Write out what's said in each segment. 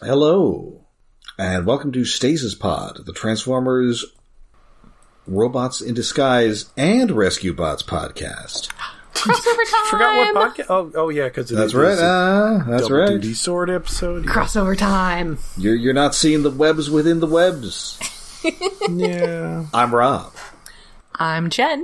Hello, and welcome to Stasis Pod, the Transformers, Robots in Disguise, and Rescue Bots podcast. Crossover time! Forgot what podcast? Oh yeah, because that's right. That's double right. Duty Sword episode. Yeah. Crossover time. You're not seeing the webs within the webs. Yeah. I'm Rob. I'm Jen.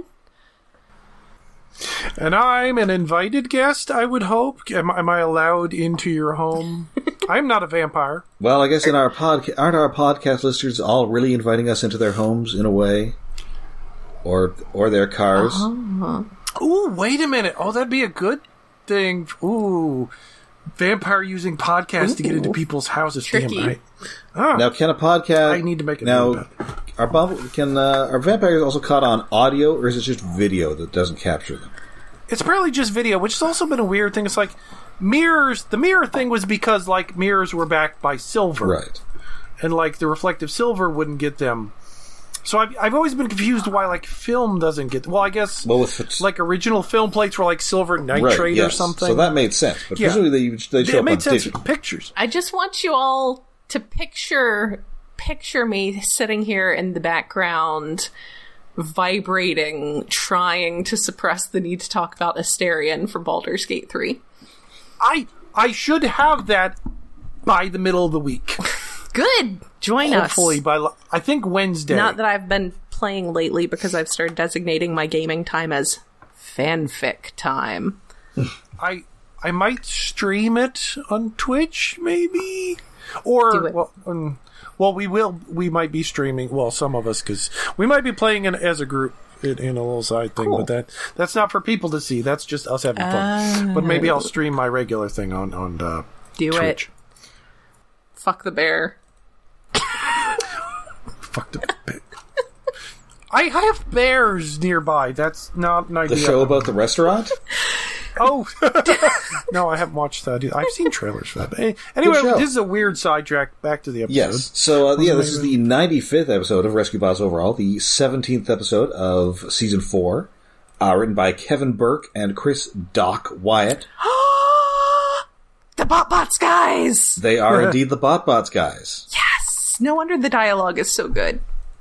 And I'm an invited guest, I would hope. Am I allowed into your home? I'm not a vampire. Well, I guess in our aren't our podcast listeners all really inviting us into their homes in a way, or their cars? Ooh, wait a minute. Oh, that'd be a good thing. Ooh, vampire using podcasts to get into people's houses. Tricky. Damn right. Ah, Now, can a podcast? I need to make a now. note about it. Are vampires also caught on audio, or is it just video that doesn't capture them? It's probably just video, which has also been a weird thing. It's like mirrors. The mirror thing was because like mirrors were backed by silver, Right. and like the reflective silver wouldn't get them. So I've always been confused why like film doesn't get. Well, I guess like original film plates were like silver nitrate right, yes. or something. So that made sense, but Yeah. presumably they show it up made on sense digital. in pictures. I just want you all to picture me sitting here in the background, vibrating, trying to suppress the need to talk about Asterion for Baldur's Gate 3. I should have that by the middle of the week. Good! Join Hopefully us. by I think Wednesday. Not that I've been playing lately because I've started designating my gaming time as fanfic time. I might stream it on Twitch, maybe, or Do it. well, we might be streaming. Well, some of us, because we might be playing as a group in a little side thing. Cool. But that's not for people to see. That's just us having fun. But maybe I'll stream my regular thing on Do Twitch. it. Fuck the bear. Fuck the bear. I have bears nearby. That's not an idea. The show about the restaurant? Oh, no, I haven't watched that either. I've seen trailers for that. But anyway, Good show. this is a weird sidetrack. Back to the episode. Yes. So, this is the 95th episode of Rescue Bots Overall, the 17th episode of Season 4, written by Kevin Burke and Chris Doc Wyatt. The BotBots guys! They are indeed the BotBots guys. Yes! No wonder the dialogue is so good.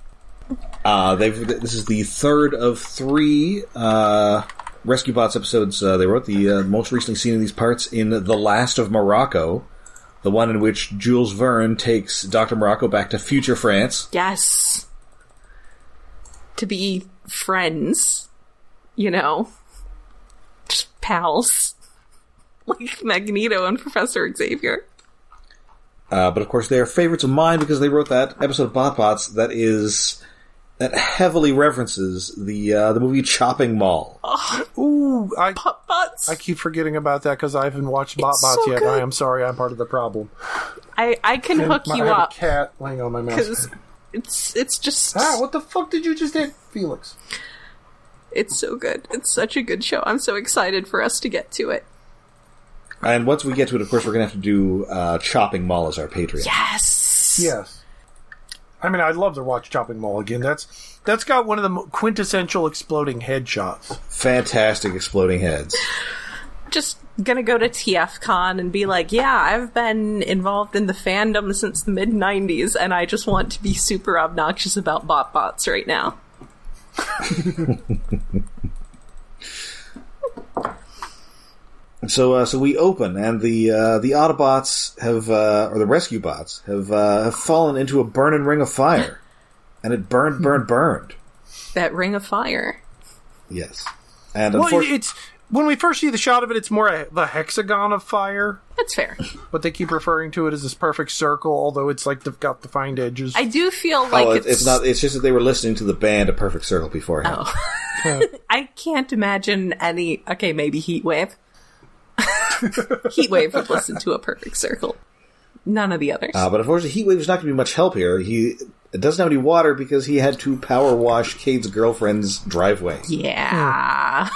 This is the third of three Rescue Bots episodes they wrote. The most recently seen in these parts in The Last of Morocco, the one in which Jules Verne takes Dr. Morocco back to future France. Yes. To be friends. You know. Just pals. Like Magneto and Professor Xavier. But of course they are favorites of mine because they wrote that episode of BotBots that heavily references the movie Chopping Mall. Ooh, BotBots. I keep forgetting about that because I haven't watched BotBots so yet. good. I am sorry, I'm part of the problem. I can hook you I have up. a cat laying on my mouse. Because it's just... What the fuck did you just hit, Felix? It's so good. It's such a good show. I'm so excited for us to get to it. And once we get to it, of course, we're going to have to do Chopping Mall as our Patreon. Yes! Yes. I mean, I'd love to watch Chopping Mall again. That's got one of the quintessential exploding head shots. Fantastic exploding heads. Just gonna go to TFCon and be like, yeah, I've been involved in the fandom since the mid-90s, and I just want to be super obnoxious about BotBots right now. So we open, and the Autobots have, or the Rescue Bots have fallen into a burning ring of fire, and it burned. That ring of fire. Yes, and Well, unfortunately, it's when we first see the shot of it, it's more the hexagon of fire, That's fair. but they keep referring to it as this perfect circle, although it's like they've got defined edges. I do feel like it's not. It's just that they were listening to the band A Perfect Circle beforehand. I can't imagine any... Okay, maybe Heatwave. Heatwave would listen to A Perfect Circle. None of the others. But unfortunately, Heatwave's not going to be much help here. He doesn't have any water because he had to power wash Cade's girlfriend's driveway. Yeah.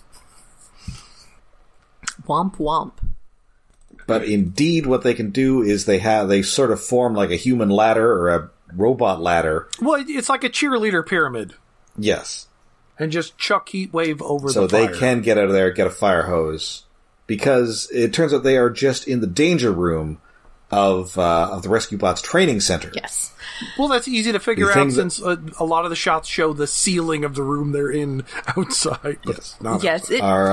Womp womp. But indeed, what they can do is they sort of form like a human ladder or a robot ladder. Well, it's like a cheerleader pyramid, Yes. and just chuck Heatwave over So the fire. they can get out of there, get a fire hose. Because it turns out they are just in the danger room of the Rescue Bots training center. Yes. Well, that's easy to figure out since a lot of the shots show the ceiling of the room they're in outside. Yes. Yes.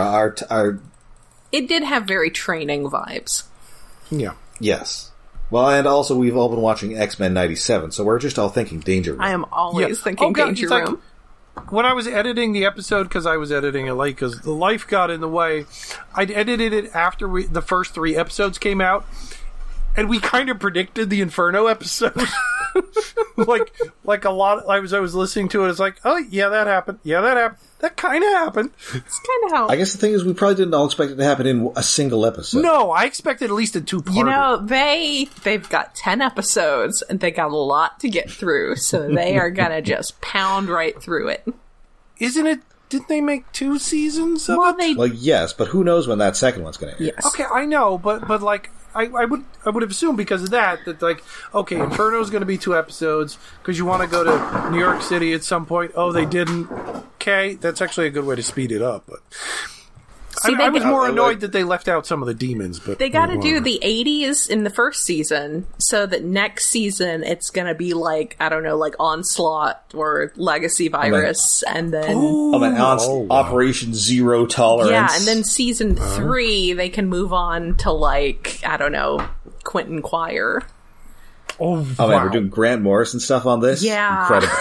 It did have very training vibes. Yeah. Yes. Well, and also we've all been watching X-Men 97, so we're just all thinking Danger Room. I am always thinking Danger Room. When I was editing the episode, because I was editing it late because the life got in the way, I'd edited it after the first 3 episodes came out, and we kind of predicted the Inferno episode. like a lot. I was listening to it. It's like, oh yeah, that happened. Yeah, that happened. That kind of happened. It's kind of how. I guess the thing is, we probably didn't all expect it to happen in a single episode. No, I expected at least a 2-parter. You know, they've got 10 episodes and they got a lot to get through, so they are gonna just pound right through it. Isn't it? Didn't they make 2 seasons of it? Well, yes, but who knows when that second one's going to air? Yes. Okay, I know, but like, I would have assumed because of that like, okay, Inferno's going to be 2 episodes because you want to go to New York City at some point. Oh, they didn't. Okay, that's actually a good way to speed it up. But I was more annoyed that they left out some of the demons. But they got to do the 80s in the first season, so that next season it's going to be like, I don't know, like Onslaught or Legacy Virus, and then Operation Zero Tolerance. Yeah, and then season 3 they can move on to like, I don't know, Quentin Quire. Oh, man, we're doing Grant Morrison stuff on this? Yeah. Incredible.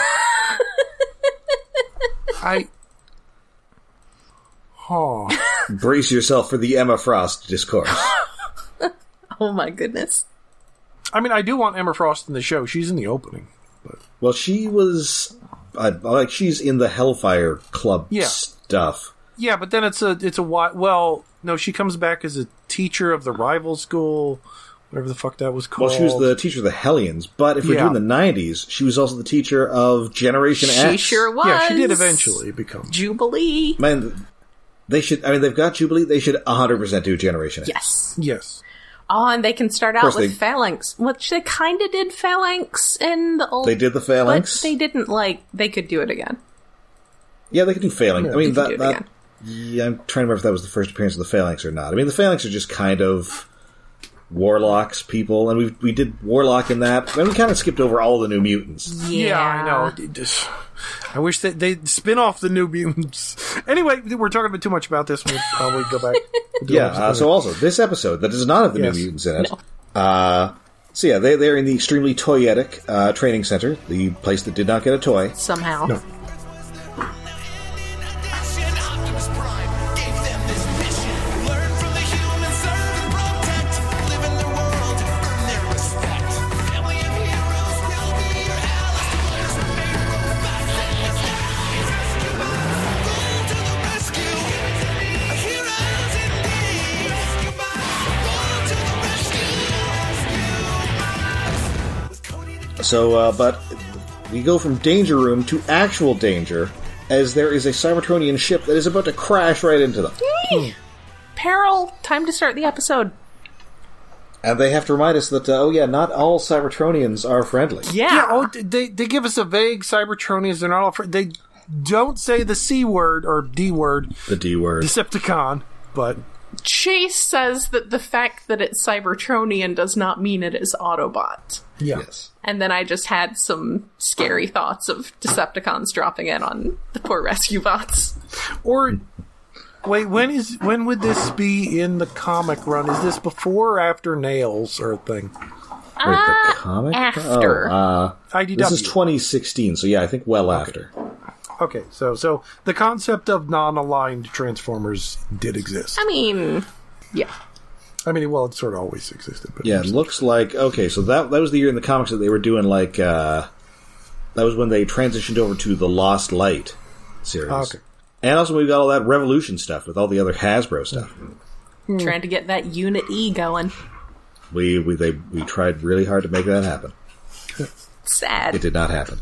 Brace yourself for the Emma Frost discourse. Oh my goodness. I mean, I do want Emma Frost in the show. She's in the opening. But. Well, she was... she's in the Hellfire Club stuff. Yeah, but then it's a... Well, no, she comes back as a teacher of the rival school... Whatever the fuck that was called. Well, she was the teacher of the Hellions, but if we're doing the 90s, she was also the teacher of Generation X. She sure was. Yeah, she did eventually become... Jubilee. Man, they should... I mean, they've got Jubilee, they should 100% do Generation X. Yes. Oh, and they can start out with Phalanx, which they kind of did Phalanx in the old... They did the Phalanx? But they didn't, they could do it again. Yeah, they could do Phalanx. Yeah, I mean, that yeah, I'm trying to remember if that was the first appearance of the Phalanx or not. I mean, the Phalanx are just kind of... Warlocks people, and we did Warlock in that, and we kind of skipped over all the New Mutants. Yeah, I know. I wish that they'd spin off the New Mutants. Anyway, we're talking about too much about this. We'll probably go back. So also, this episode that does not have the New Mutants in it. No. So yeah, they're in the extremely toyetic training center, the place that did not get a toy. Somehow. No. So, but we go from Danger Room to actual danger, as there is a Cybertronian ship that is about to crash right into them. Peril! Time to start the episode. And they have to remind us that, not all Cybertronians are friendly. Yeah. They give us a vague Cybertronians. They're not all friendly. They don't say the C word or D word. The D word. Decepticon, but... Chase says that the fact that it's Cybertronian does not mean it is Autobot. Yeah. Yes. And then I just had some scary thoughts of Decepticons dropping in on the poor rescue bots. Or, wait, when would this be in the comic run? Is this before or after Nails or a thing? Wait, the comic? After. IDW. This is 2016, so yeah, I think after. Okay, so the concept of non-aligned Transformers did exist. I mean, yeah. I mean, well, it sort of always existed. But yeah, it looks like... Okay, so that was the year in the comics that they were doing, that was when they transitioned over to the Lost Light series. Okay. And also we've got all that Revolution stuff with all the other Hasbro stuff. Trying to get that Unit E going. We tried really hard to make that happen. Sad. It did not happen.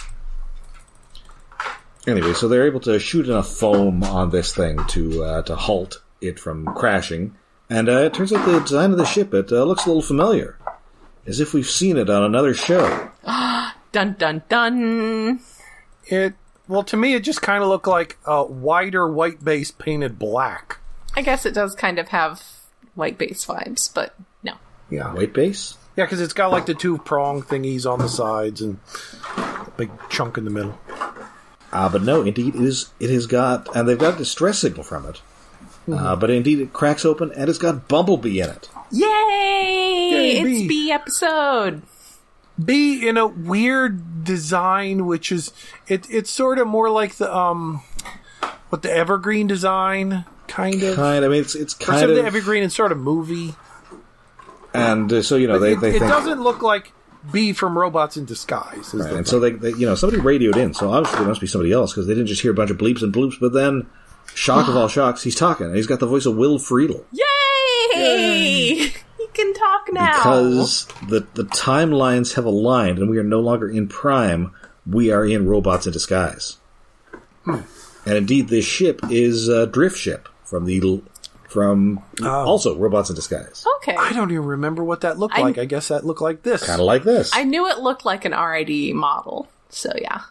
Anyway, so they're able to shoot enough foam on this thing to halt it from crashing. And it turns out the design of the ship, it looks a little familiar. As if we've seen it on another show. Dun dun dun! Well, to me, it just kind of looked like a wider white base painted black. I guess it does kind of have white base vibes, but no. Yeah. White base? Yeah, because it's got like the 2 prong thingies on the sides and a big chunk in the middle. But no, indeed, it has got, and they've got a distress signal from it. But indeed, it cracks open, and it's got Bumblebee in it. Yay! It's Bee. Bee episode. Bee in a weird design, which is it's sort of more like the the Evergreen design, kind of. I mean, it's Or kind some of of the Evergreen and sort of movie. And so they it think, doesn't look like Bee from Robots in Disguise. right, and so they somebody radioed in. So obviously there must be somebody else because they didn't just hear a bunch of bleeps and bloops. But then, shock of all shocks, he's talking. And he's got the voice of Will Friedle. Yay! He can talk now. Because the timelines have aligned, and we are no longer in Prime. We are in Robots in Disguise. And indeed, this ship is Drift Ship from also Robots in Disguise. Okay. I don't even remember what that looked like. I guess that looked like this. Kind of like this. I knew it looked like an RID model, so yeah.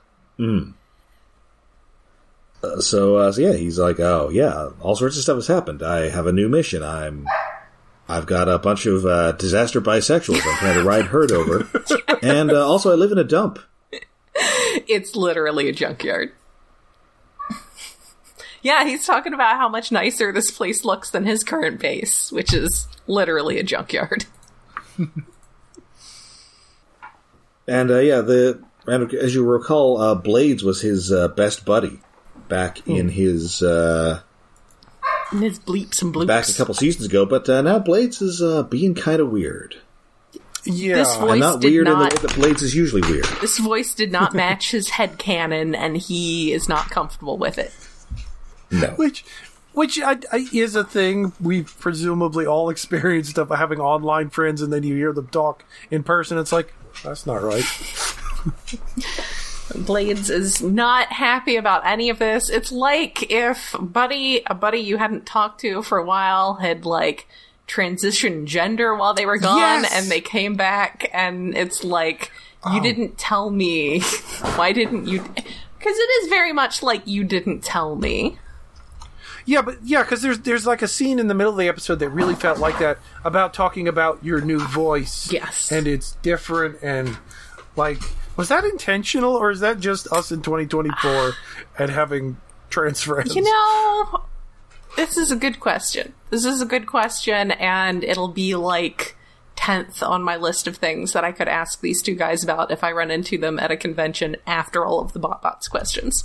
So yeah, he's like, oh yeah, all sorts of stuff has happened. I have a new mission. I've got a bunch of disaster bisexuals I'm trying to ride herd over, and also I live in a dump. It's literally a junkyard. Yeah, he's talking about how much nicer this place looks than his current base, which is literally a junkyard. And and as you recall, Blades was his best buddy back in his And his bleeps and bloops. back a couple seasons ago. But now Blades is being kind of weird. Yeah. This voice And not did weird not, in the way that Blades is usually weird. This voice did not match his headcanon, and he is not comfortable with it. No. Which is a thing we've presumably all experienced of having online friends, and then you hear them talk in person. It's like, that's not right. Blades is not happy about any of this. It's like if a buddy you hadn't talked to for a while had transitioned gender while they were gone, Yes! and they came back, and it's like, you didn't tell me. Why didn't you? Because it is very much like, you didn't tell me. Yeah, because there's like a scene in the middle of the episode that really felt like that, about talking about your new voice. Yes. And it's different, and was that intentional, or is that just us in 2024 and having trans friends? This is a good question. And it'll be 10th on my list of things that I could ask these two guys about if I run into them at a convention after all of the BotBots questions.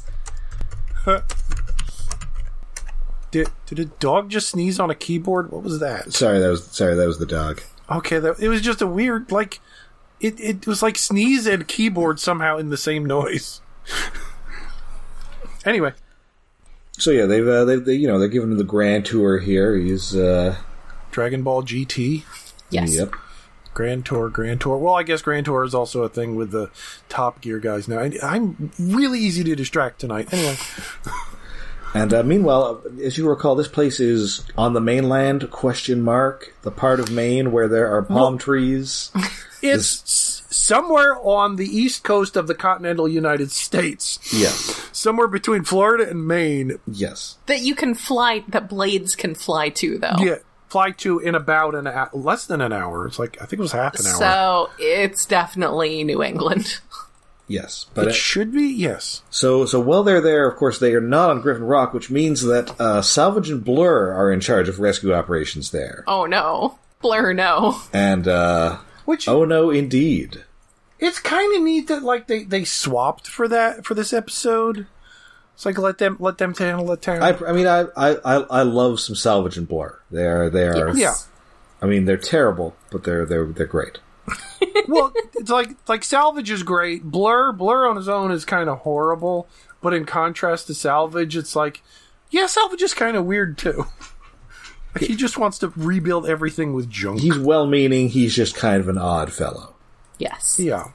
Did a dog just sneeze on a keyboard? What was that? Sorry, that was the dog. Okay, it was just a weird, it was like sneeze and keyboard somehow in the same noise. Anyway. So yeah, they're giving him the grand tour here. He's Dragon Ball GT. Yes. Yep. Grand Tour. Well, I guess Grand Tour is also a thing with the Top Gear guys now. I'm really easy to distract tonight. Anyway. And meanwhile, as you recall, this place is on the mainland, the part of Maine where there are palm trees. It's somewhere on the east coast of the continental United States. Yes. Somewhere between Florida and Maine. Yes. That Blades can fly to, though. Yeah, fly to in about less than an hour. It's I think it was half an hour. So, it's definitely New England. Yes. But it should be, yes. So while they're there, of course, they are not on Griffin Rock, which means that Salvage and Blur are in charge of rescue operations there. Oh, no. Blur, no. And, oh no, indeed. It's kind of neat that they swapped for this episode. It's let them handle it. I love some Salvage and Blur. They are. Yeah. I mean, they're terrible, but they're great. Well, it's like Salvage is great. Blur on his own is kind of horrible, but in contrast to Salvage, it's Salvage is kind of weird too. He just wants to rebuild everything with junk. He's well-meaning. He's just kind of an odd fellow. Yes. Yeah.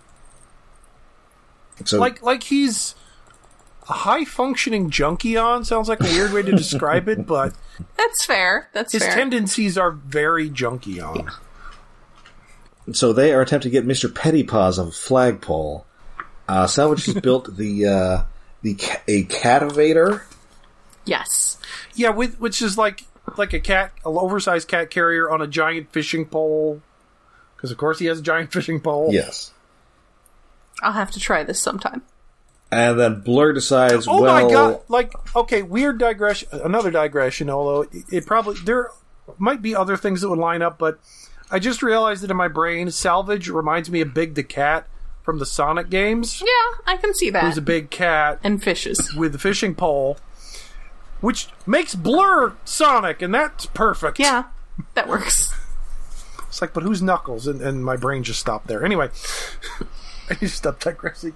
So, he's a high-functioning junkion. Sounds like a weird way to describe it, but that's fair. His tendencies are very junkion. Yeah. So they are attempting to get Mr. Pettypaws off a flagpole. Salvage has built a cativator. Yes. Yeah, which is like an oversized cat carrier on a giant fishing pole Because, of course, he has a giant fishing pole. Yes. I'll have to try this sometime. And then Blur decides, Oh well... my god! Like, okay, weird digression. Another digression, although it probably... There might be other things that would line up, but I just realized that in my brain, Salvage reminds me of Big the Cat from the Sonic games. Yeah, I can see that. Who's a big cat. And fishes. With the fishing pole. Which makes Blur Sonic, and that's perfect. Yeah, that works. It's like, but who's Knuckles? And my brain just stopped there. Anyway, I need to stop digressing.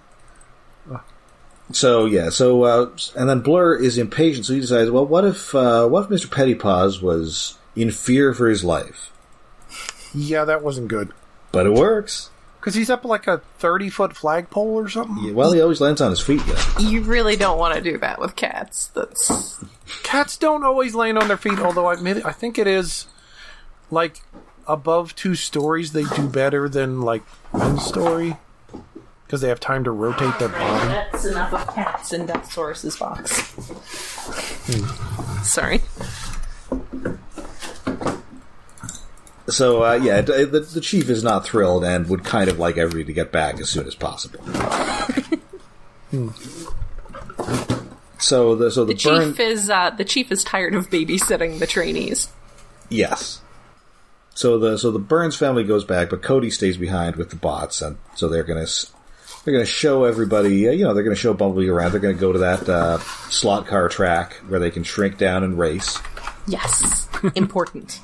So, yeah, and then Blur is impatient, so he decides, well, what if Mr. Pettypaws was in fear for his life? Yeah, that wasn't good. But it works. Because he's up like a 30-foot flagpole or something? Yeah, well, he always lands on his feet, though. You really don't want to do that with cats. Cats don't always land on their feet, although I think it is, like, above 2 stories they do better than, like, 1 story. Because they have time to rotate their body. That's enough of cats in Deathsaurus's box. Sorry. So, the chief is not thrilled and would kind of like everybody to get back as soon as possible. So the chief is tired of babysitting the trainees. Yes. So the Burns family goes back, but Cody stays behind with the bots, and so they're gonna show everybody. They're gonna show Bumblebee around. They're gonna go to that slot car track where they can shrink down and race. Yes, important.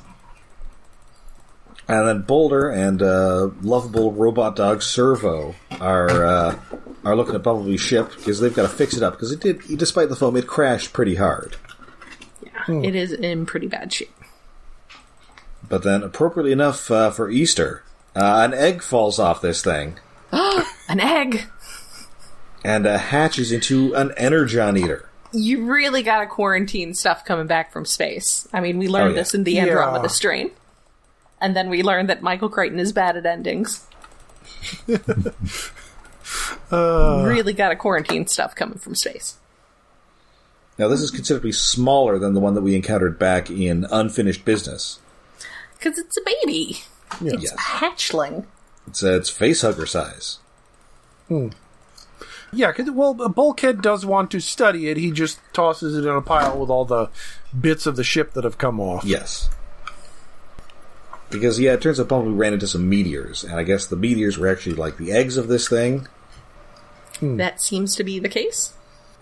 And then Boulder and lovable robot dog Servo are looking at Bumblebee's ship because they've got to fix it up because despite the foam, it crashed pretty hard. Yeah, It is in pretty bad shape. But then, appropriately enough for Easter, an egg falls off this thing. An egg! And hatches into an Energon Eater. You really gotta quarantine stuff coming back from space. I mean, we learned this in the Andromeda Strain. And then we learned that Michael Crichton is bad at endings. Really gotta quarantine stuff coming from space. Now, this is considerably smaller than the one that we encountered back in Unfinished Business. Because it's a baby. Yeah. It's a hatchling. It's facehugger size. Yeah, well, Bulkhead does want to study it. He just tosses it in a pile with all the bits of the ship that have come off. Yes. Because, it turns out Bumblebee ran into some meteors, and I guess the meteors were actually like the eggs of this thing. That seems to be the case.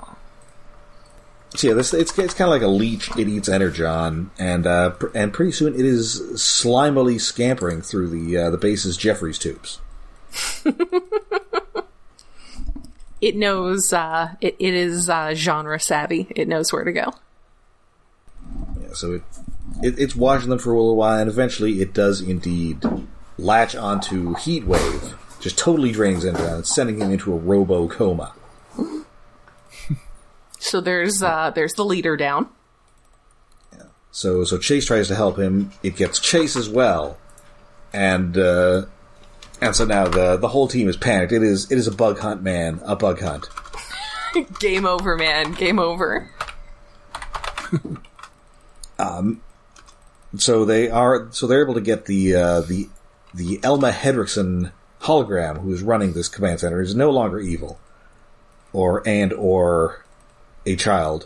So it's kind of like a leech. It eats Energon, and pretty soon it is slimily scampering through the base's Jeffries tubes. It knows, it is genre savvy. It knows where to go. Yeah, so it's watching them for a little while, and eventually it does indeed latch onto Heatwave, just totally draining Energon and sending him into a robo-coma. So there's the leader down. Yeah. So Chase tries to help him. It gets Chase as well, and so now the whole team is panicked. It is a bug hunt, man. A bug hunt. Game over, man. Game over. So they're able to get the Elma Hedrickson hologram, who is running this command center, is no longer evil, or a child.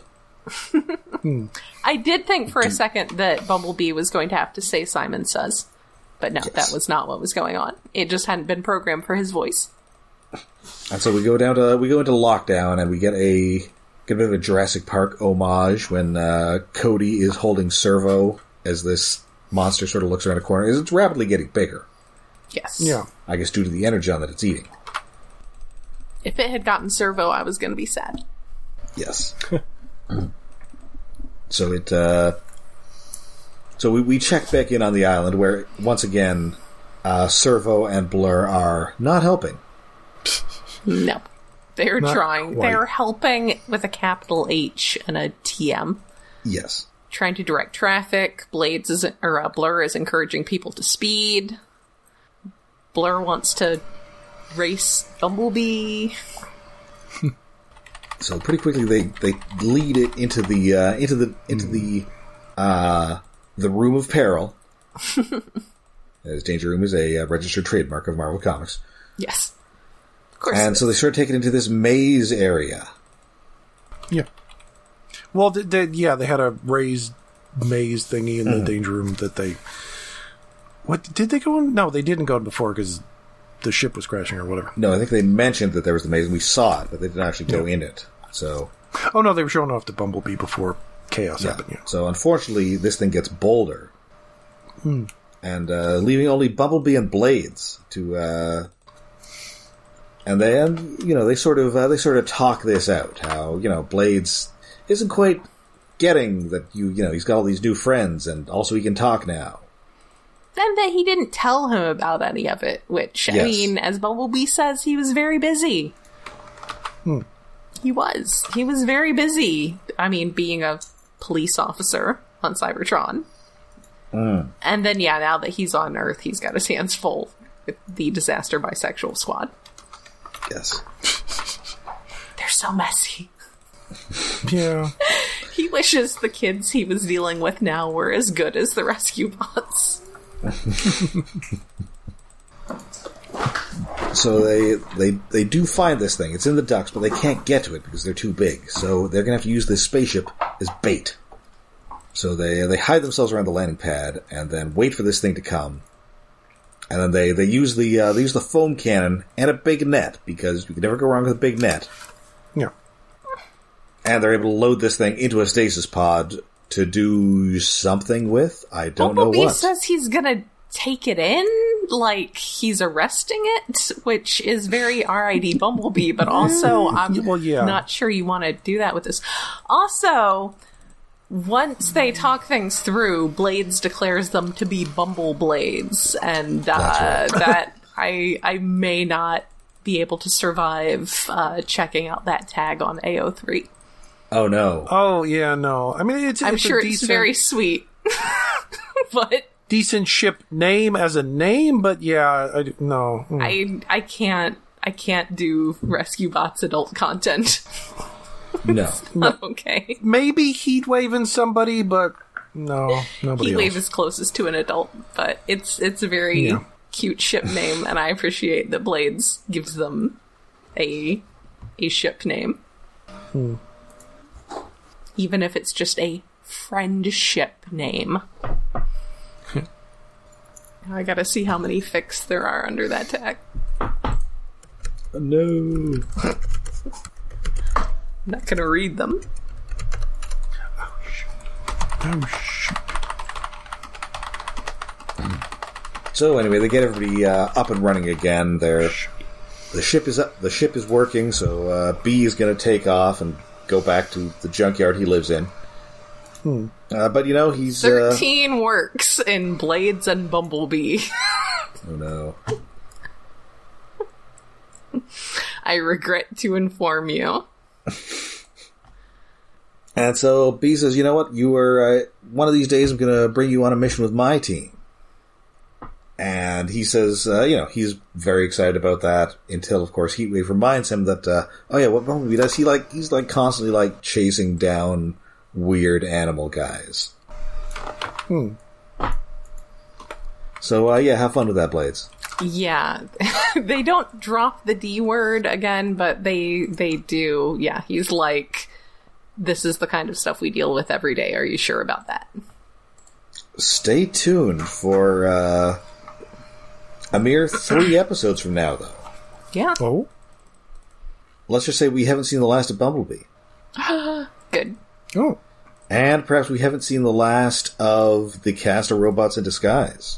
I did think for a second that Bumblebee was going to have to say Simon Says, but no, that was not what was going on. It just hadn't been programmed for his voice. And so we go into lockdown, and we get a bit of a Jurassic Park homage when Cody is holding Servo as this monster sort of looks around a corner. It's rapidly getting bigger. Yes. Yeah. I guess due to the Energon that it's eating. If it had gotten Servo, I was going to be sad. Yes. So we check back in on the island where, once again, Servo and Blur are not helping. No. They're Not trying. quite. They're helping with a capital H and a TM. Yes. Trying to direct traffic. Blur is encouraging people to speed. Blur wants to race Bumblebee. So pretty quickly they lead it into the room of peril. as Danger Room is a registered trademark of Marvel Comics. Yes. Of course. And so they start taking into this maze area. Yeah. Well, they had a raised maze thingy in the Danger Room that they... What, did they go in? No, they didn't go in before because the ship was crashing or whatever. No, I think they mentioned that there was the maze, and we saw it, but they didn't actually go in it. So... Oh, no, they were showing off the Bumblebee before chaos happened. Yeah. So, unfortunately, this thing gets bolder. And leaving only Bumblebee and Blades to... and then, they sort of talk this out. How, Blades isn't quite getting that he's got all these new friends, and also he can talk now. And that he didn't tell him about any of it, which, yes. I mean, as Bumblebee says, he was very busy. He was very busy. I mean, being a police officer on Cybertron. And then, now that he's on Earth, he's got his hands full with the Disaster Bisexual Squad. Yes. They're so messy. Yeah. He wishes the kids he was dealing with now were as good as the rescue bots. So they do find this thing. It's in the ducts, but they can't get to it because they're too big. So they're going to have to use this spaceship as bait. So they hide themselves around the landing pad and then wait for this thing to come. And then they use the foam cannon and a big net because you can never go wrong with a big net. Yeah. And they're able to load this thing into a stasis pod to do something with. I don't know what. Bumblebee says he's gonna take it in, like he's arresting it, which is very R.I.D. Bumblebee, but also I'm not sure you want to do that with this. Also, once they talk things through, Blades declares them to be Bumble Blades, and that I may not be able to survive checking out that tag on AO3. Oh, no. Oh, yeah, no. I mean, I'm sure it's very sweet. But... decent ship name as a name, but yeah, no. I can't do Rescue Bots adult content. No. Okay. Maybe Heatwave and somebody, but no, nobody Heatwave else. is closest to an adult, but it's a very cute ship name, and I appreciate that Blades gives them a ship name. Even if it's just a friendship name. I gotta see how many fics there are under that tag. No. I'm not gonna read them. Oh, shit. So anyway, they get everybody up and running again. The ship is up. The ship is working. So B is going to take off and go back to the junkyard he lives in. But he's 13 works in Blades and Bumblebee. Oh no. I regret to inform you. And so B says, "You know what? You were one of these days. I'm going to bring you on a mission with my team." And he says, he's very excited about that until, of course, Heatwave reminds him that, what Bumblebee does, he's constantly chasing down weird animal guys. So, have fun with that, Blades. Yeah. They don't drop the D word again, but they do. Yeah, he's like, this is the kind of stuff we deal with every day. Are you sure about that? Stay tuned for a mere 3 episodes from now, though. Yeah. Oh? Let's just say we haven't seen the last of Bumblebee. Good. Oh. And perhaps we haven't seen the last of the cast of Robots in Disguise.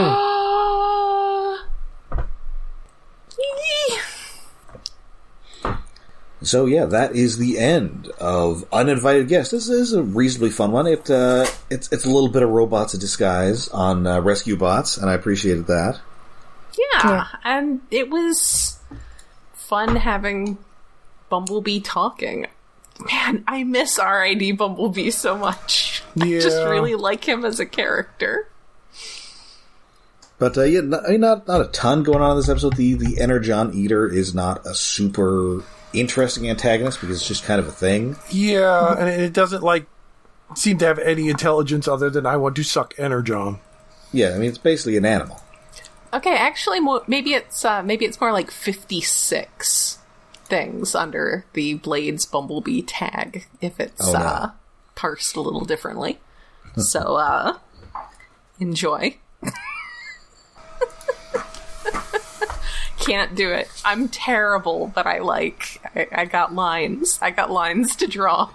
So that is the end of Uninvited Guests. This is a reasonably fun one. It's a little bit of Robots in Disguise on Rescue Bots, and I appreciated that. Yeah, and it was fun having Bumblebee talking. Man, I miss R.I.D. Bumblebee so much. Yeah. I just really like him as a character. But not a ton going on in this episode. The Energon Eater is not a super interesting antagonist because it's just kind of a thing. Yeah, and it doesn't seem to have any intelligence other than I want to suck Energon. Yeah, I mean it's basically an animal. Okay, actually, maybe it's more like 56 things under the Blades Bumblebee tag if it's parsed a little differently. So, enjoy. Can't do it. I'm terrible, but I got lines. I got lines to draw.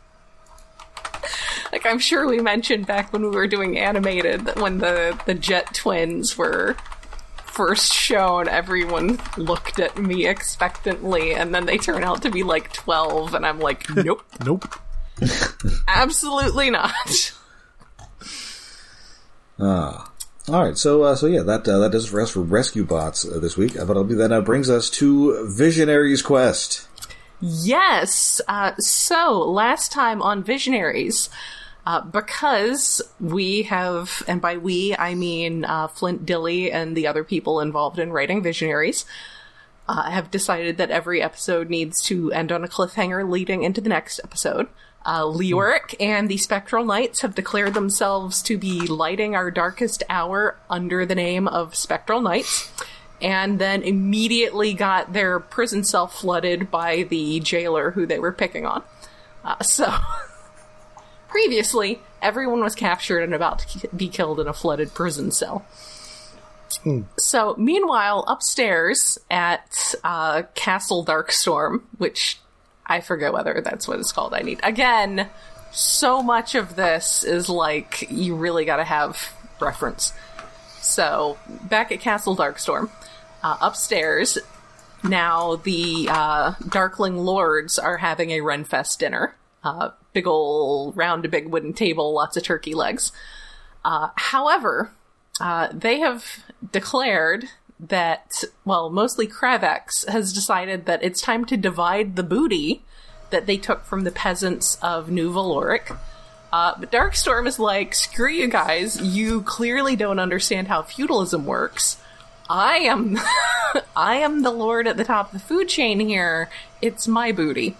Like, I'm sure we mentioned back when we were doing animated that when the Jet Twins were first shown, everyone looked at me expectantly, and then they turn out to be like 12, and I'm like, nope. Nope. Absolutely not. All right, so yeah, that does it for us for Rescue Bots this week. But that now brings us to Visionaries Quest. Yes. So last time on Visionaries, because we have, and by we I mean Flint Dilley and the other people involved in writing Visionaries, have decided that every episode needs to end on a cliffhanger leading into the next episode. Leoric and the Spectral Knights have declared themselves to be lighting our darkest hour under the name of Spectral Knights, and then immediately got their prison cell flooded by the jailer who they were picking on. So, previously, everyone was captured and about to be killed in a flooded prison cell. So, meanwhile, upstairs at Castle Darkstorm, which I forget whether that's what it's called. Again, so much of this is like, you really gotta have reference. So, back at Castle Darkstorm, upstairs, now the Darkling Lords are having a Renfest dinner. Big ol' round a big wooden table, lots of turkey legs. However, they have declared that, well, mostly Kravex has decided that it's time to divide the booty that they took from the peasants of New Valoric. But Darkstorm is like, screw you guys, you clearly don't understand how feudalism works. I am the lord at the top of the food chain here. It's my booty.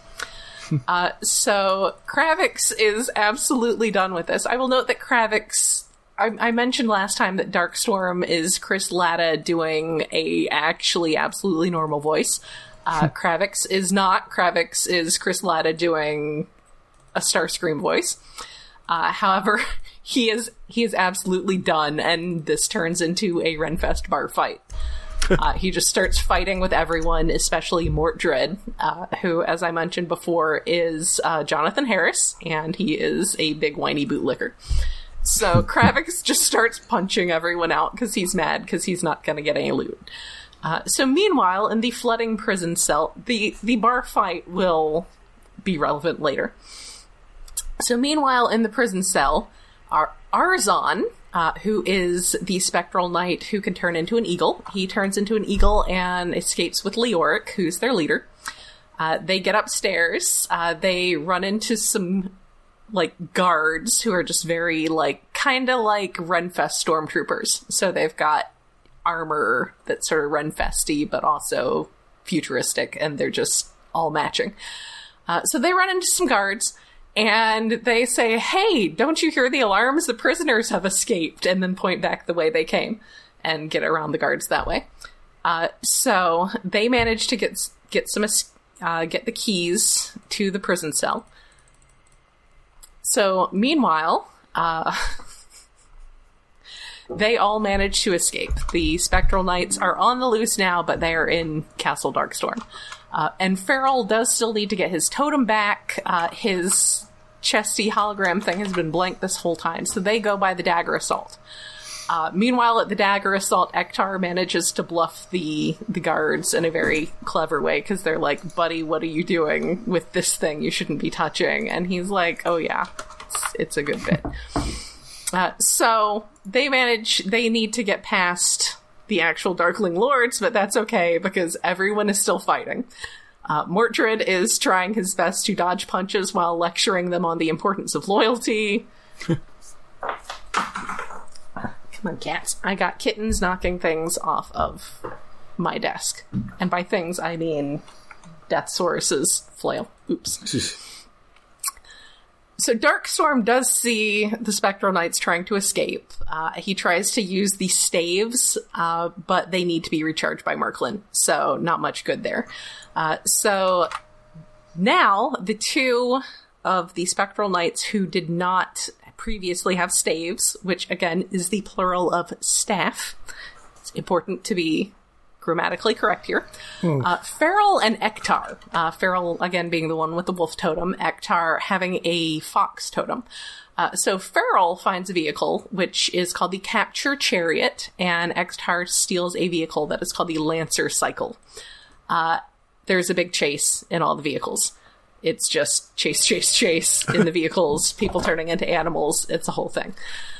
So Kravex is absolutely done with this. I will note that Kravex, I mentioned last time that Darkstorm is Chris Latta doing a actually absolutely normal voice. Kravex is not. Kravex is Chris Latta doing a Starscream voice. However, he is absolutely done, and this turns into a Renfest bar fight. He just starts fighting with everyone, especially Mortdred, who, as I mentioned before, is Jonathan Harris, and he is a big whiny bootlicker. So Kravex just starts punching everyone out because he's mad because he's not going to get any loot. So meanwhile, in the flooding prison cell, the bar fight will be relevant later. So meanwhile, in the prison cell, Arzon, who is the Spectral Knight who can turn into an eagle. He turns into an eagle and escapes with Leoric, who's their leader. They get upstairs. They run into some guards who are just very, kind of like Renfest stormtroopers. So they've got armor that's sort of Renfesty, but also futuristic, and they're just all matching. So they run into some guards, and they say, hey, don't you hear the alarms? The prisoners have escaped, and then point back the way they came, and get around the guards that way. So they manage to get the keys to the prison cell. So, meanwhile, they all manage to escape. The Spectral Knights are on the loose now, but they are in Castle Darkstorm. And Farrell does still need to get his totem back. His chesty hologram thing has been blank this whole time, so they go by the Dagger Assault. Meanwhile, at the Dagger Assault, Ektar manages to bluff the guards in a very clever way, because they're like, buddy, what are you doing with this thing you shouldn't be touching? And he's like, oh yeah, it's a good bit. So they need to get past the actual Darkling Lords, but that's okay, because everyone is still fighting. Mortdred is trying his best to dodge punches while lecturing them on the importance of loyalty. Come on, cats. I got kittens knocking things off of my desk. And by things, I mean Deathsaurus's flail. Oops. So Darkstorm does see the Spectral Knights trying to escape. He tries to use the staves, but they need to be recharged by Merklin, so not much good there. So now the two of the Spectral Knights who did not previously have staves, which again is the plural of staff. It's important to be grammatically correct here. Feral and Ektar. Feral, again, being the one with the wolf totem. Ektar having a fox totem. So Feral finds a vehicle, which is called the Capture Chariot, and Ektar steals a vehicle that is called the Lancer Cycle. There's a big chase in all the vehicles. It's just chase, chase, chase in the vehicles, people turning into animals. It's a whole thing.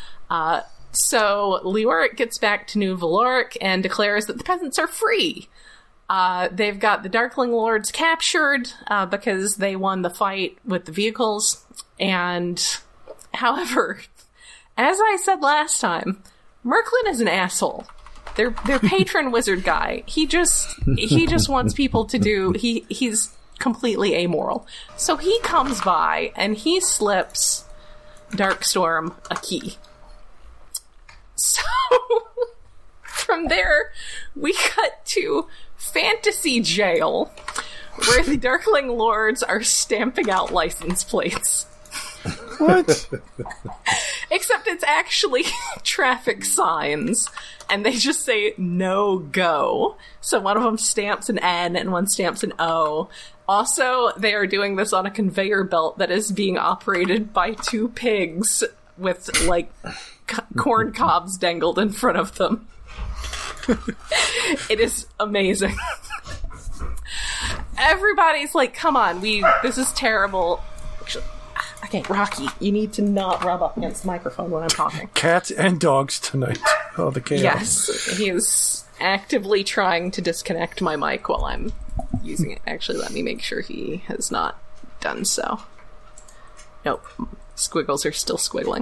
So Leoric gets back to New Valoric and declares that the peasants are free. They've got the Darkling Lords captured because they won the fight with the vehicles. And, however, as I said last time, Merklin is an asshole. Their patron wizard guy. He just wants people to do. He's completely amoral. So he comes by and he slips Darkstorm a key. So, from there, we cut to Fantasy Jail, where the Darkling Lords are stamping out license plates. What? Except it's actually traffic signs, and they just say, no go. So one of them stamps an N, and one stamps an O. Also, they are doing this on a conveyor belt that is being operated by two pigs with, like, corn cobs dangled in front of them. It is amazing. Everybody's like, come on, this is terrible. Actually, okay, Rocky, you need to not rub up against the microphone when I'm talking. Cats and dogs tonight. Oh, the chaos. Yes, he is actively trying to disconnect my mic while I'm using it. Actually, let me make sure he has not done so. Nope, squiggles are still squiggling.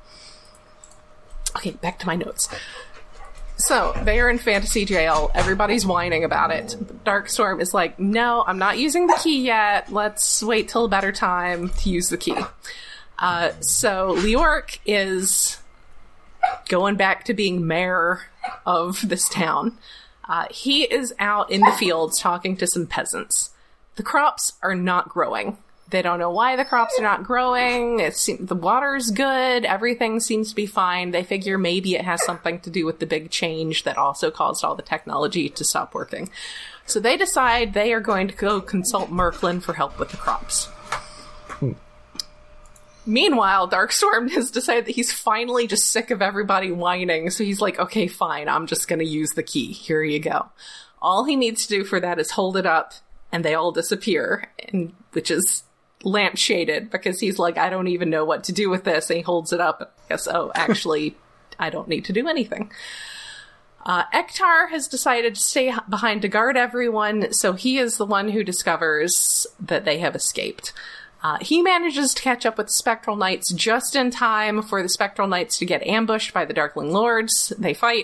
Okay, back to my notes. So, they are in Fantasy Jail. Everybody's whining about it. Darkstorm is like, no, I'm not using the key yet. Let's wait till a better time to use the key. So, Leoric is going back to being mayor of this town. He is out in the fields talking to some peasants. The crops are not growing. They don't know why the crops are not growing. The water's good. Everything seems to be fine. They figure maybe it has something to do with the big change that also caused all the technology to stop working. So they decide they are going to go consult Merklin for help with the crops. Meanwhile, Darkstorm has decided that he's finally just sick of everybody whining. So he's like, okay, fine. I'm just going to use the key. Here you go. All he needs to do for that is hold it up and they all disappear, which is lampshaded, because he's like, I don't even know what to do with this, and he holds it up and goes, oh, actually, I don't need to do anything. Ektar has decided to stay behind to guard everyone, so he is the one who discovers that they have escaped. He manages to catch up with the Spectral Knights just in time for the Spectral Knights to get ambushed by the Darkling Lords. They fight.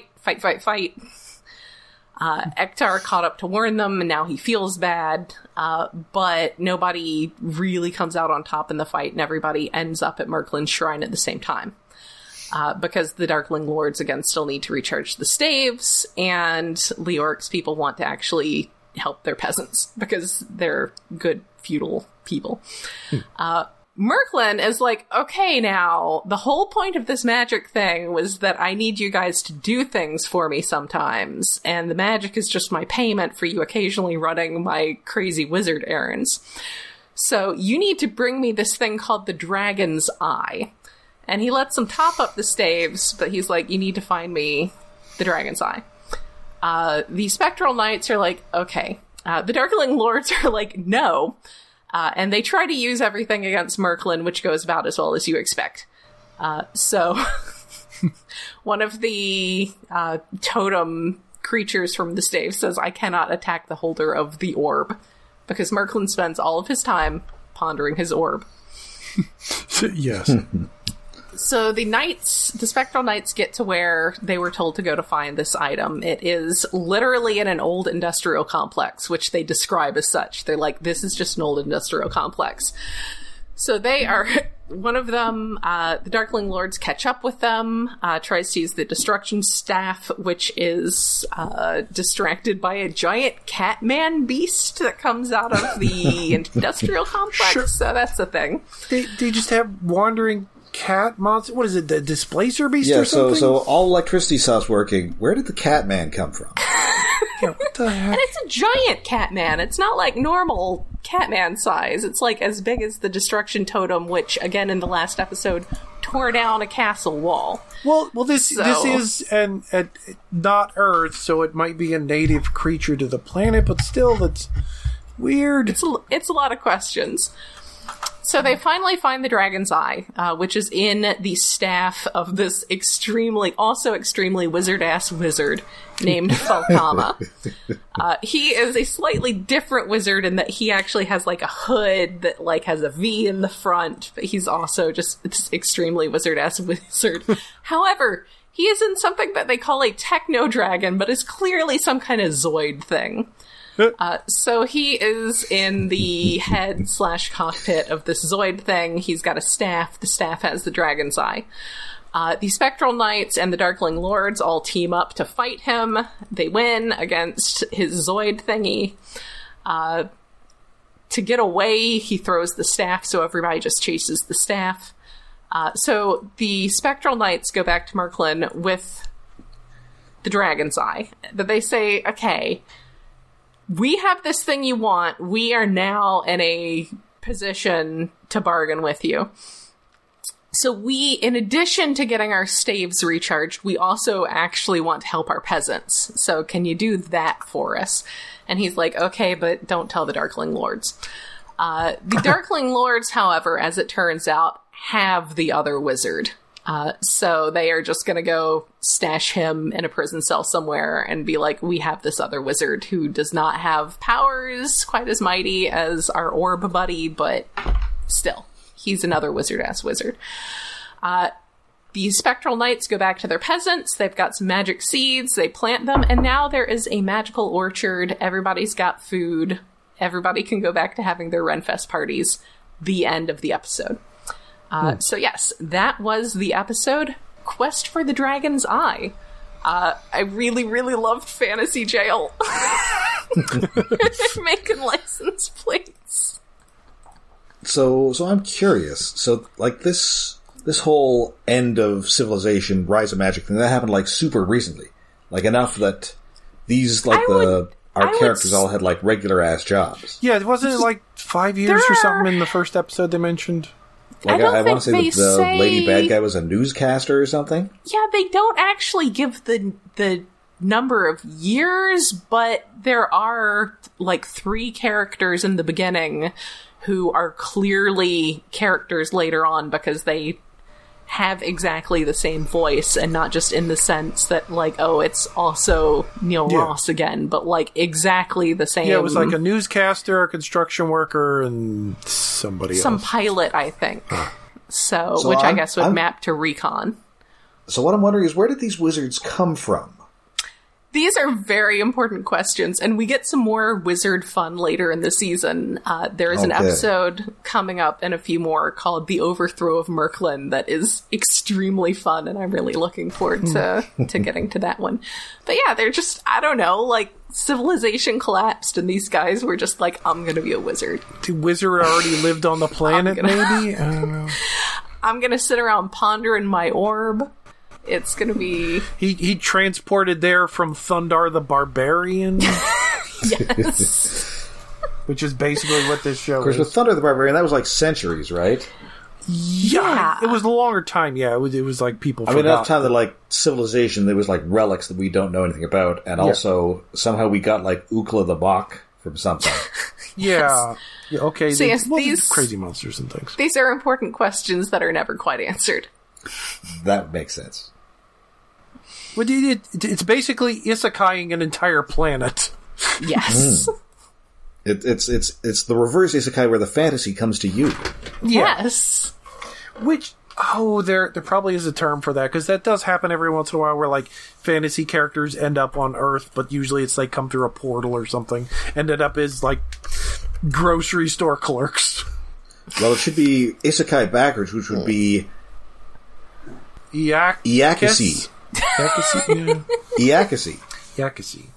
Ektar caught up to warn them, and now he feels bad, but nobody really comes out on top in the fight, and everybody ends up at Merklin's shrine at the same time. Because the Darkling Lords, again, still need to recharge the staves, and Leoric's people want to actually help their peasants, because they're good feudal people. Merklin is like, okay, now, the whole point of this magic thing was that I need you guys to do things for me sometimes, and the magic is just my payment for you occasionally running my crazy wizard errands. So you need to bring me this thing called the Dragon's Eye. And he lets them top up the staves, but he's like, you need to find me the Dragon's Eye. The Spectral Knights are like, okay. The Darkling Lords are like, no. And they try to use everything against Merklin, which goes about as well as you expect. So one of the totem creatures from the stave says, I cannot attack the holder of the orb, because Merklin spends all of his time pondering his orb. Yes. So the Spectral Knights get to where they were told to go to find this item. It is literally in an old industrial complex, which they describe as such. They're like, this is just an old industrial complex. So they are, one of them, the Darkling Lords catch up with them, tries to use the Destruction Staff, which is distracted by a giant Catman beast that comes out of the industrial complex. Sure. So that's the thing. They just have wandering cat monster. What is it, the Displacer beast Yeah, or something? so all electricity stops working. Where did the Catman come from? Yeah, what the heck? And it's a giant Catman. It's not like normal Catman size. It's like as big as the Destruction Totem, which, again, in the last episode, tore down a castle wall. Well, this is not Earth, so it might be a native creature to the planet, but still, that's weird. It's a lot of questions. So they finally find the Dragon's Eye, which is in the staff of this extremely wizard-ass wizard named Falkama. He is a slightly different wizard in that he actually has like a hood that like has a V in the front, but he's also just this extremely wizard-ass wizard. However, he is in something that they call a techno-dragon, but is clearly some kind of Zoid thing. So he is in the head/cockpit of this Zoid thing. He's got a staff. The staff has the Dragon's Eye. The Spectral Knights and the Darkling Lords all team up to fight him. They win against his Zoid thingy. To get away, he throws the staff, so everybody just chases the staff. So the Spectral Knights go back to Merklin with the Dragon's Eye. But they say, okay, we have this thing you want. We are now in a position to bargain with you. So we, in addition to getting our staves recharged, we also actually want to help our peasants. So can you do that for us? And he's like, okay, but don't tell the Darkling Lords. The Darkling Lords, however, as it turns out, have the other wizard. So they are just going to go stash him in a prison cell somewhere and be like, we have this other wizard who does not have powers quite as mighty as our orb buddy, but still, he's another wizard-ass wizard. The Spectral Knights go back to their peasants. They've got some magic seeds. They plant them, and now there is a magical orchard. Everybody's got food. Everybody can go back to having their Renfest parties. The end of the episode. So yes, that was the episode, Quest for the Dragon's Eye. I really, really loved Fantasy Jail. They're making license plates. So I'm curious. So, like, this whole end of civilization, rise of magic thing, that happened, like, super recently. Like, enough that these, like, our characters all had, like, regular-ass jobs. Yeah, wasn't it, like, 5 years or something in the first episode they mentioned? Like, I want to say that the lady bad guy was a newscaster or something? Yeah, they don't actually give the number of years, but there are, like, 3 characters in the beginning who are clearly characters later on because they have exactly the same voice, and not just in the sense that, like, oh, it's also Neil Ross again, but, like, exactly the same. Yeah, it was like a newscaster, a construction worker, and somebody else. Some pilot, I think. So which I guess would map to Recon. So what I'm wondering is, where did these wizards come from? These are very important questions, and we get some more wizard fun later in the season. There is an episode coming up and a few more called The Overthrow of Merklin that is extremely fun, and I'm really looking forward to getting to that one. But yeah, they're just, I don't know, like, civilization collapsed, and these guys were just like, I'm gonna be a wizard. The wizard already lived on the planet, maybe? I don't know. I'm gonna sit around pondering my orb. It's gonna be... He transported there from Thundar the Barbarian. Yes. Which is basically what this show is. Of course, with Thundar the Barbarian, that was like centuries, right? Yeah. It was a longer time, yeah. It was like people forgot. Enough time that, like, civilization, there was, like, relics that we don't know anything about, and also, somehow we got, like, Ukla the Bok from something. Yeah. Yeah, okay. So yes, these crazy monsters and things. These are important questions that are never quite answered. That makes sense. Well, it's basically isekaiing an entire planet. Yes. It's the reverse isekai where the fantasy comes to you. Yes. Which, there probably is a term for that, because that does happen every once in a while where, like, fantasy characters end up on Earth, but usually it's, like, come through a portal or something, ended up as, like, grocery store clerks. Well, it should be isekai backwards, which would be Iakasi. Iakasi. Iakasi.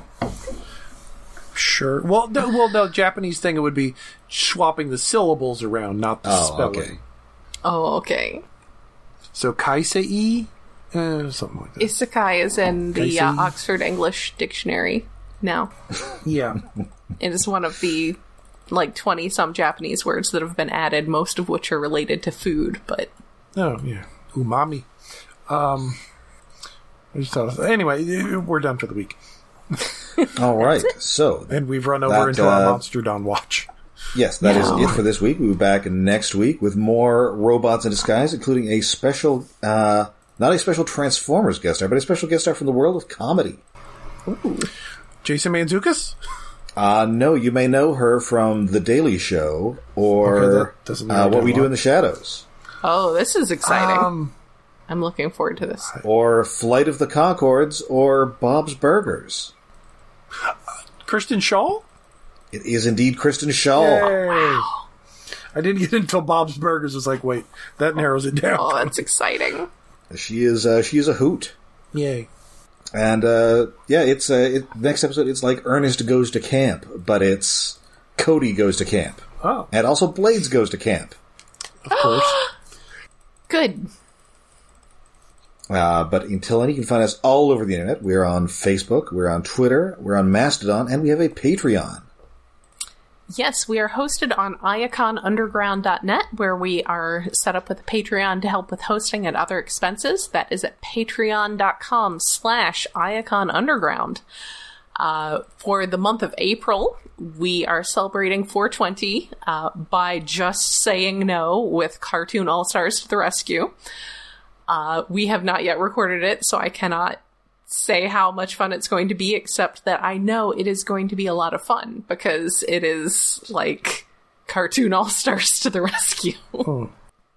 Sure. Well, no, Japanese thing, it would be swapping the syllables around, not the spelling. Okay. Oh, okay. So kaisei, something like that. Isekai is in the Kaisei. Oxford English Dictionary now. Yeah. It is one of the 20-some Japanese words that have been added, most of which are related to food, but... Oh, yeah. Umami. I just thought anyway, we're done for the week. All right. So, And we've run over into our Monster Dawn watch. yes, that is it for this week. We'll be back next week with more Robots in Disguise, including a special, not a special Transformers guest star, but a special guest star from the world of comedy. Ooh. Jason Mantzoukas? No, you may know her from The Daily Show or Okay, that doesn't narrow What down We a Do lot. in the Shadows. Oh, this is exciting. I'm looking forward to this. Or Flight of the Conchords, or Bob's Burgers. Kristen Shaw? It is indeed Kristen Shaw. Wow. I didn't get until Bob's Burgers. Was like, wait, that narrows it down. Oh, that's exciting. She is a hoot. Yay. And it's next episode. It's like Ernest Goes to Camp, but it's Cody Goes to Camp, Oh, and also Blades Goes to Camp. of course. Good. But until then, you can find us all over the internet. We're on Facebook, we're on Twitter, we're on Mastodon, and we have a Patreon. Yes, we are hosted on iaconunderground.net, where we are set up with a Patreon to help with hosting and other expenses. That is at patreon.com/iaconunderground. For the month of April, we are celebrating 420 by just saying no with Cartoon All-Stars to the Rescue. We have not yet recorded it, so I cannot say how much fun it's going to be, except that I know it is going to be a lot of fun, because it is like Cartoon All-Stars to the rescue. Oh.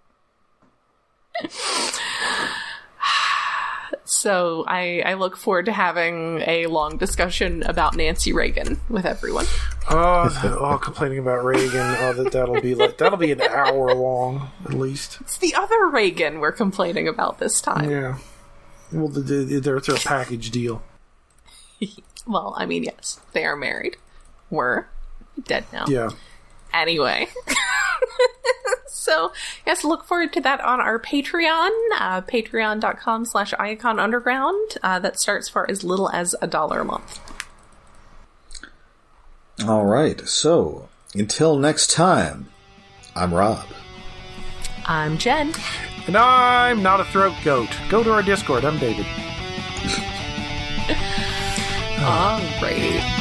So I look forward to having a long discussion about Nancy Reagan with everyone. Complaining about Reagan. That'll be an hour long at least. It's the other Reagan we're complaining about this time. Yeah. Well, it's a package deal. Well, I mean, yes, they are married. Were dead now. Yeah. Anyway. So, yes, look forward to that on our Patreon, patreon.com/iaconunderground. That starts for as little as $1 a month. All right. So until next time, I'm Rob. I'm Jen. And I'm not a throat goat. Go to our Discord. I'm David. All right.